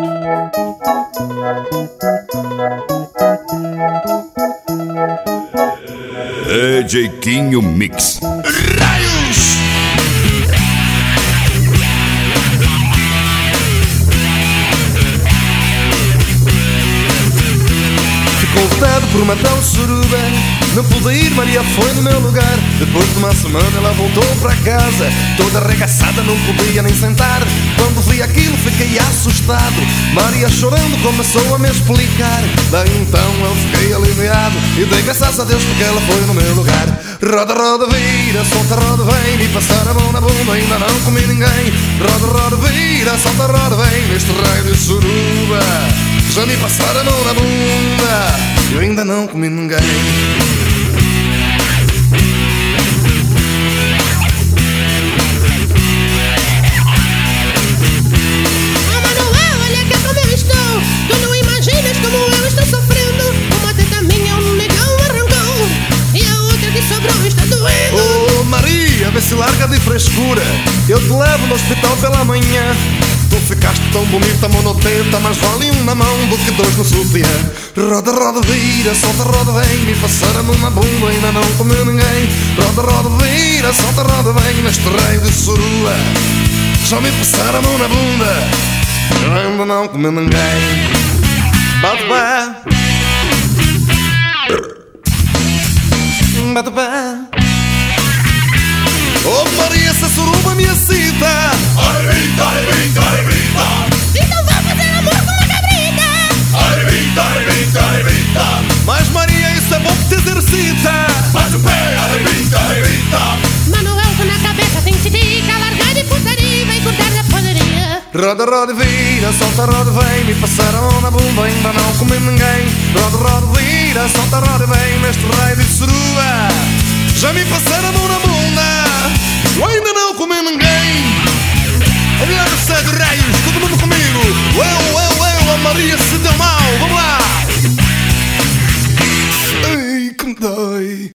DJ Quinho Mix. Raios! Ficou vetado por uma tal suruba. Não pude ir, Maria foi no meu lugar. Depois de uma semana ela voltou para casa, toda arregaçada, não podia nem sentar. Quando vi aquilo fiquei assustado. Maria chorando começou a me explicar. Daí então eu fiquei aliviado e dei graças a Deus porque ela foi no meu lugar. Roda, roda, vira, solta, roda, vem. Me passar a mão na bunda, ainda não comi ninguém. Roda, roda, vira, solta, roda, vem. Neste raio de suruba já me passaram a mão na bunda, eu ainda não comi ninguém. Vê se larga de frescura, eu te levo no hospital pela manhã. Tu ficaste tão bonita, monotenta, mas vale um na mão do que dois no sutiã. Roda, roda, vira, solta, roda, vem. Me passar a mão na bunda, ainda não comeu ninguém. Roda, roda, vira, solta, roda, vem. Neste raio de surua já me passaram a mão na bunda, eu ainda não comeu ninguém. Bate pé, bate pé. Oh Maria, essa suruba me excita. Arrebita, arrebita, arrebita. Então vou fazer amor com uma cabrita. Arrebita, arrebita, arrebita. Mas Maria, isso é bom que te exercita. Bate o pé, arrebita, arrebita. Manuel na cabeça tem titica. Largar de putaria e vai cortar da poderia. Roda, roda, vira, solta, roda, vem. Me passar a mão na bunda, ainda não comi ninguém. Roda, roda, vira, solta, roda, vem. Neste raio de suruba já me passaram a mão na bunda, eu ainda não comi ninguém. Olha o céu de raios, todo mundo comigo. A Maria se deu mal, vamos lá. Ai, que dor.